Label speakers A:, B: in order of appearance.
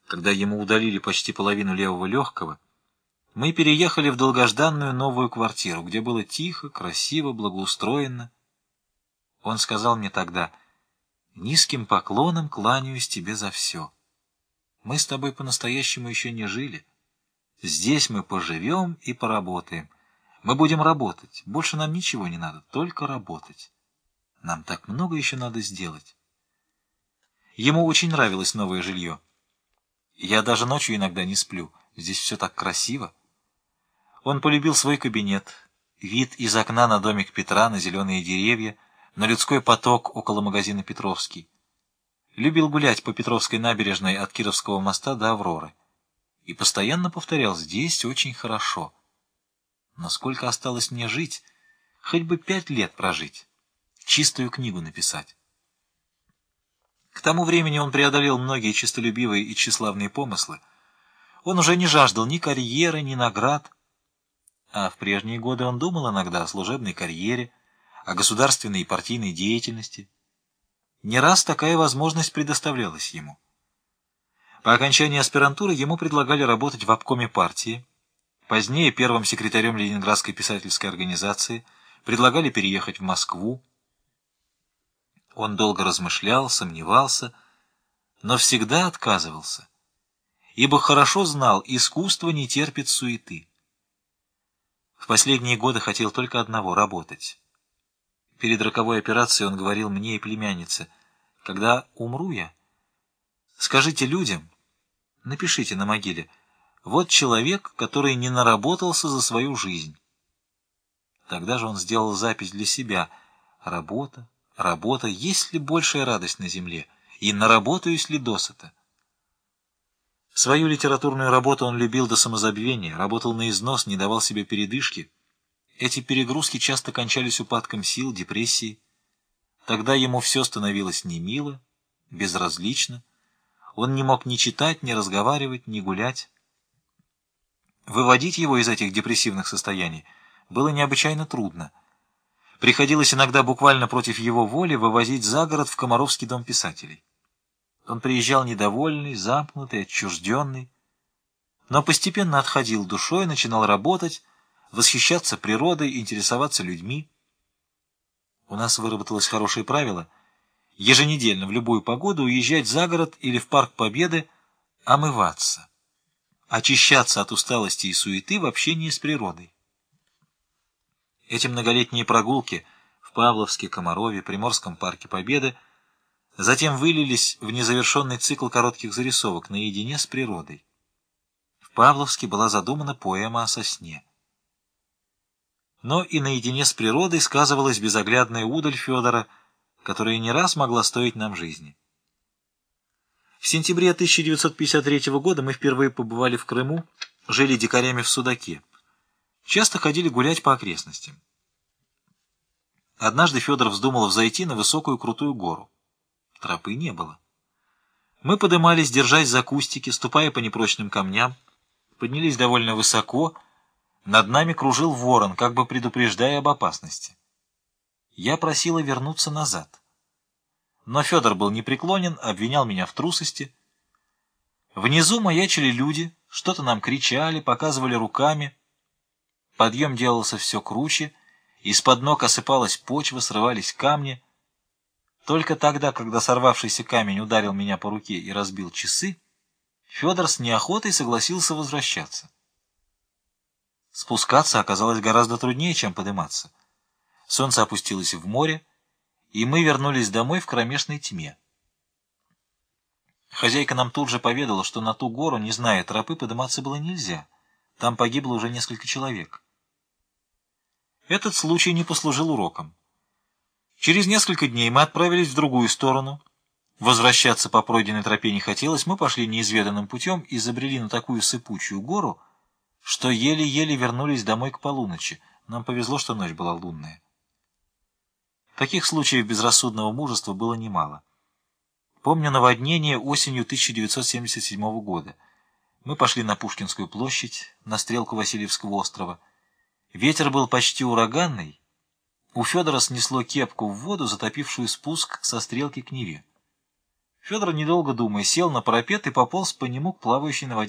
A: когда ему удалили почти половину левого легкого, мы переехали в долгожданную новую квартиру, где было тихо, красиво, благоустроенно. Он сказал мне тогда: «Низким поклоном кланяюсь тебе за все. Мы с тобой по-настоящему еще не жили. Здесь мы поживем и поработаем. Мы будем работать. Больше нам ничего не надо, только работать. Нам так много еще надо сделать». Ему очень нравилось новое жилье. Я даже ночью иногда не сплю. Здесь все так красиво. Он полюбил свой кабинет, вид из окна на домик Петра, на зеленые деревья, на людской поток около магазина «Петровский». Любил гулять по Петровской набережной от Кировского моста до Авроры. И постоянно повторял: «Здесь очень хорошо». Но сколько осталось мне жить, хоть бы 5 лет прожить, чистую книгу написать. К тому времени он преодолел многие честолюбивые и тщеславные помыслы. Он уже не жаждал ни карьеры, ни наград. А в прежние годы он думал иногда о служебной карьере, о государственной и партийной деятельности. Не раз такая возможность предоставлялась ему. По окончании аспирантуры ему предлагали работать в обкоме партии, позднее первым секретарем Ленинградской писательской организации, предлагали переехать в Москву. Он долго размышлял, сомневался, но всегда отказывался, ибо хорошо знал: искусство не терпит суеты. В последние годы хотел только одного — работать. Перед роковой операцией он говорил мне и племяннице: «Когда умру я, скажите людям, напишите на могиле: вот человек, который не наработался за свою жизнь». Тогда же он сделал запись для себя: «Работа, работа, есть ли большая радость на земле, и наработаюсь ли досыта?» Свою литературную работу он любил до самозабвения, работал на износ, не давал себе передышки. Эти перегрузки часто кончались упадком сил, депрессией. Тогда ему все становилось немило, безразлично. Он не мог ни читать, ни разговаривать, ни гулять. Выводить его из этих депрессивных состояний было необычайно трудно. Приходилось иногда буквально против его воли вывозить за город в Комаровский дом писателей. Он приезжал недовольный, замкнутый, отчужденный, но постепенно отходил душой, начинал работать, восхищаться природой, интересоваться людьми. У нас выработалось хорошее правило: еженедельно в любую погоду уезжать за город или в Парк Победы, омываться, очищаться от усталости и суеты в общении с природой. Эти многолетние прогулки в Павловске, Комарове, Приморском парке Победы затем вылились в незавершенный цикл коротких зарисовок наедине с природой. В Павловске была задумана поэма о сосне. Но и наедине с природой сказывалась безоглядная удаль Федора, которая не раз могла стоить нам жизни. В сентябре 1953 года мы впервые побывали в Крыму, жили дикарями в Судаке. Часто ходили гулять по окрестностям. Однажды Федор вздумал взойти на высокую крутую гору. Тропы не было. Мы подымались, держась за кустики, ступая по непрочным камням, поднялись довольно высоко. Над нами кружил ворон, как бы предупреждая об опасности. Я просила вернуться назад. Но Федор был непреклонен, обвинял меня в трусости. Внизу маячили люди, что-то нам кричали, показывали руками. Подъем делался все круче, из-под ног осыпалась почва, срывались камни. Только тогда, когда сорвавшийся камень ударил меня по руке и разбил часы, Федор с неохотой согласился возвращаться. Спускаться оказалось гораздо труднее, чем подниматься. Солнце опустилось в море, и мы вернулись домой в кромешной тьме. Хозяйка нам тут же поведала, что на ту гору, не зная тропы, подниматься было нельзя. Там погибло уже несколько человек. Этот случай не послужил уроком. Через несколько дней мы отправились в другую сторону. Возвращаться по пройденной тропе не хотелось, мы пошли неизведанным путем и забрели на такую сыпучую гору, что еле-еле вернулись домой к полуночи. Нам повезло, что ночь была лунная. Таких случаев безрассудного мужества было немало. Помню наводнение осенью 1977 года. Мы пошли на Пушкинскую площадь, на стрелку Васильевского острова. Ветер был почти ураганный. У Федора снесло кепку в воду, затопившую спуск со стрелки к Неве. Федор, недолго думая, сел на парапет и пополз по нему к плавающей на воде